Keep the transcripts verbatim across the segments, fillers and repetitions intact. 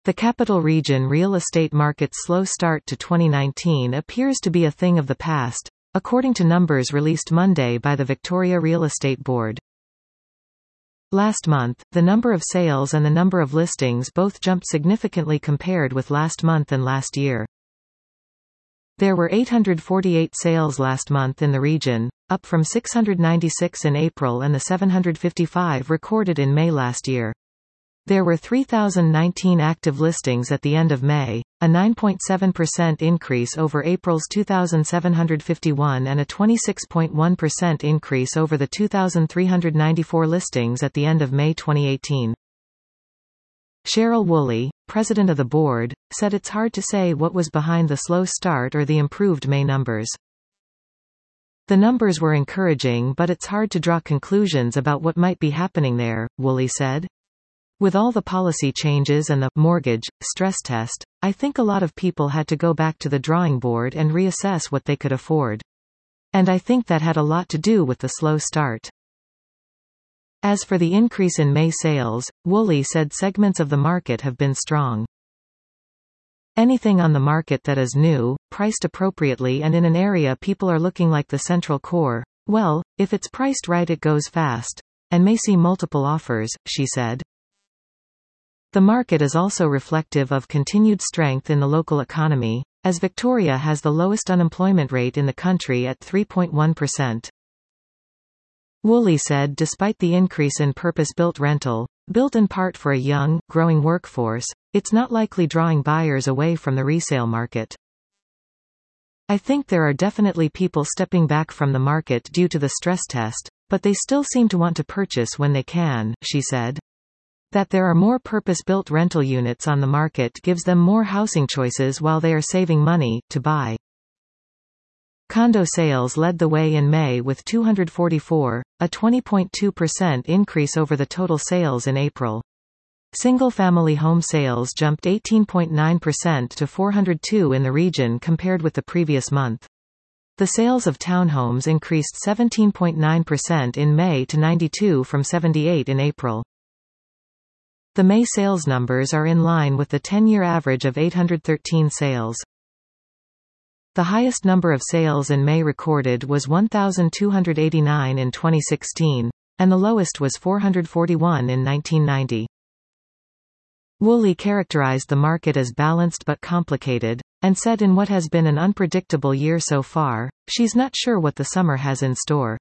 The Capital Region real estate market's slow start to twenty nineteen appears to be a thing of the past, according to numbers released Monday by the Victoria Real Estate Board. Last month, the number of sales and the number of listings both jumped significantly compared with last month and last year. There were eight hundred forty-eight sales last month in the region, up from six hundred ninety-six in April and the seven hundred fifty-five recorded in May last year. There were three thousand nineteen active listings at the end of May, a nine point seven percent increase over April's two thousand seven hundred fifty-one and a twenty-six point one percent increase over the two thousand three hundred ninety-four listings at the end of May twenty eighteen. Cheryl Woolley, president of the board, said it's hard to say what was behind the slow start or the improved May numbers. The numbers were encouraging, but it's hard to draw conclusions about what might be happening there, Woolley said. With all the policy changes and the mortgage stress test, I think a lot of people had to go back to the drawing board and reassess what they could afford. And I think that had a lot to do with the slow start. As for the increase in May sales, Woolley said segments of the market have been strong. Anything on the market that is new, priced appropriately and in an area people are looking like the central core, well, if it's priced right it goes fast. And may see multiple offers, she said. The market is also reflective of continued strength in the local economy, as Victoria has the lowest unemployment rate in the country at three point one percent. Woolley said despite the increase in purpose-built rental, built in part for a young, growing workforce, it's not likely drawing buyers away from the resale market. I think there are definitely people stepping back from the market due to the stress test, but they still seem to want to purchase when they can, she said. That there are more purpose-built rental units on the market gives them more housing choices while they are saving money to buy. Condo sales led the way in May with two hundred forty-four, a twenty point two percent increase over the total sales in April. Single-family home sales jumped eighteen point nine percent to four hundred two in the region compared with the previous month. The sales of townhomes increased seventeen point nine percent in May to ninety-two from seventy-eight in April. The May sales numbers are in line with the ten-year average of eight hundred thirteen sales. The highest number of sales in May recorded was one thousand two hundred eighty-nine in twenty sixteen, and the lowest was four hundred forty-one in nineteen ninety. Woolley characterized the market as balanced but complicated, and said in what has been an unpredictable year so far, she's not sure what the summer has in store.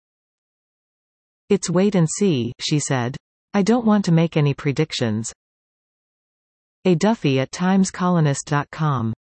It's wait and see, she said. I don't want to make any predictions. A Duffy at times colonist dot com